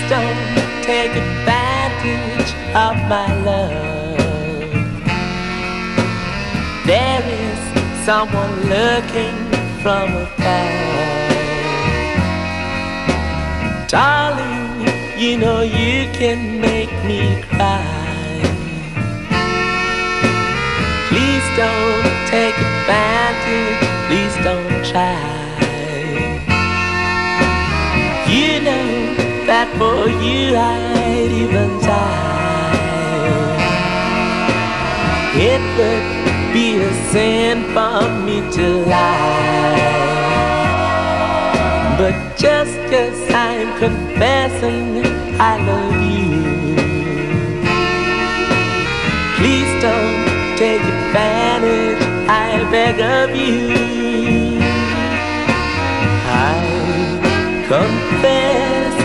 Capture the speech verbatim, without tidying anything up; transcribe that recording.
don't take advantage of my love. There is someone looking from afar. Darling, you know you can make me cry. Please don't take advantage, please don't try. You know that for you I'd even die. It would be a sin for me to lie. But just 'cause I'm confessing I love you, please don't take advantage, I beg of you. I confess